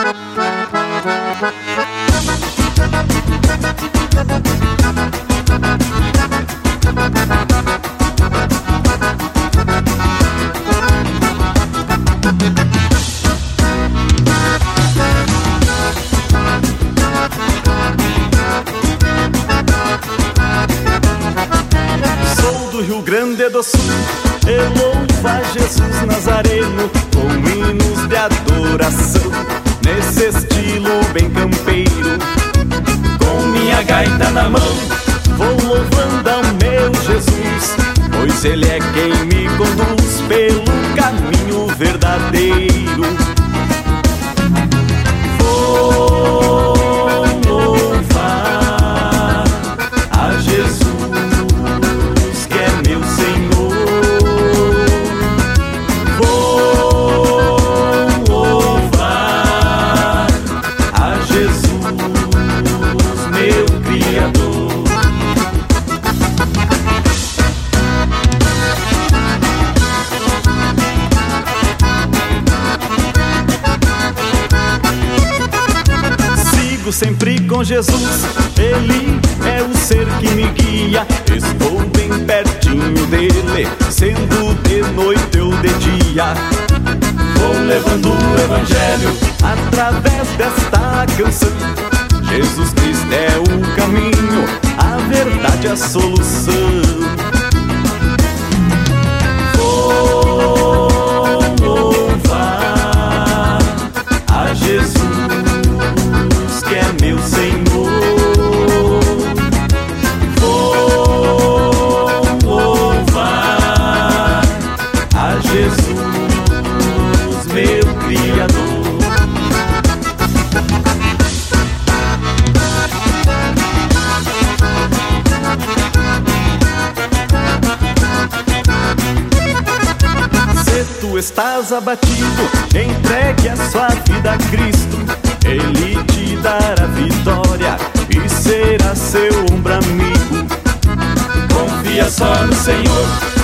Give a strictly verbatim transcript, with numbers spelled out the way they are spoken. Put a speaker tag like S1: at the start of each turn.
S1: Sou do Rio Grande do Sul, eu louvo a Jesus Nazareno com hinos de adoração, nesse estilo bem campeiro. Com minha gaita na mão, vou louvando ao meu Jesus, pois Ele é quem me conduz pelo caminho verdadeiro. Vou louvar a Jesus, que é meu Senhor. Vou louvar a Jesus, meu Criador. Sigo sempre com Jesus, Ele é o ser que me guia. Estou bem pertinho dele, sendo de noite ou de dia. Vou levando o Evangelho através desta canção. Jesus Cristo é o caminho, a verdade, a solução. Vou louvar a Jesus, que é meu Senhor. Vou louvar a Jesus, meu Criador. Se tu estás abatido, entregue a sua vida a Cristo. Ele te dará vitória e será seu ombro amigo. Confia só no Senhor,